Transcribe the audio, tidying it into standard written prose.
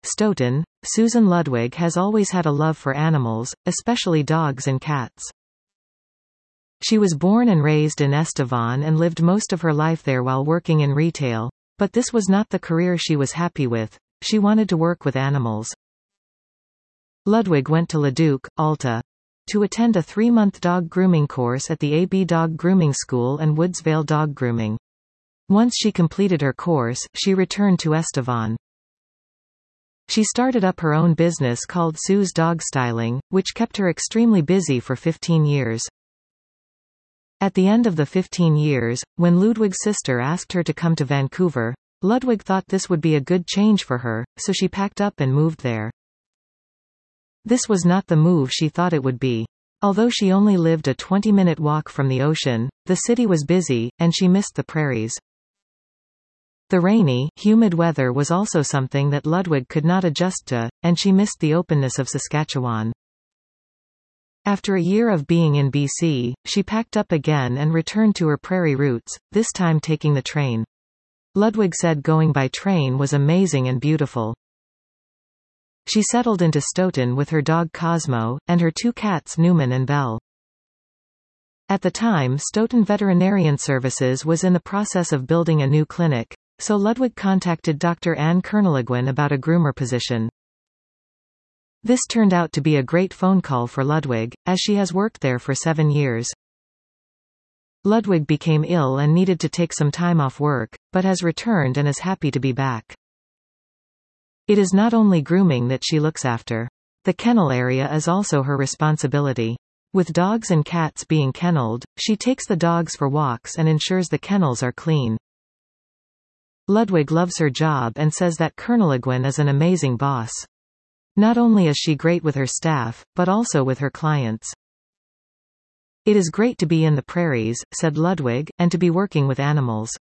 Stoughton, Susan Ludwig has always had a love for animals, especially dogs and cats. She was born and raised in Estevan and lived most of her life there while working in retail, but this was not the career she was happy with. She wanted to work with animals. Ludwig went to Leduc, Alta, to attend a 3-month dog grooming course at the AB Dog Grooming School and Woodsvale Dog Grooming. Once she completed her course, she returned to Estevan. She started up her own business called Sue's Dog Styling, which kept her extremely busy for 15 years. At the end of the 15 years, when Ludwig's sister asked her to come to Vancouver, Ludwig thought this would be a good change for her, so she packed up and moved there. This was not the move she thought it would be. Although she only lived a 20-minute walk from the ocean, the city was busy, and she missed the prairies. The rainy, humid weather was also something that Ludwig could not adjust to, and she missed the openness of Saskatchewan. After a year of being in BC, she packed up again and returned to her prairie roots, this time taking the train. Ludwig said going by train was amazing and beautiful. She settled into Stoughton with her dog Cosmo, and her 2 cats Newman and Belle. At the time, Stoughton Veterinarian Services was in the process of building a new clinic, so Ludwig contacted Dr. Anne Kerneliguin about a groomer position. This turned out to be a great phone call for Ludwig, as she has worked there for 7 years. Ludwig became ill and needed to take some time off work, but has returned and is happy to be back. It is not only grooming that she looks after. The kennel area is also her responsibility. With dogs and cats being kennelled, she takes the dogs for walks and ensures the kennels are clean. Ludwig loves her job and says that Kerneliguin is an amazing boss. Not only is she great with her staff, but also with her clients. It is great to be in the prairies, said Ludwig, and to be working with animals.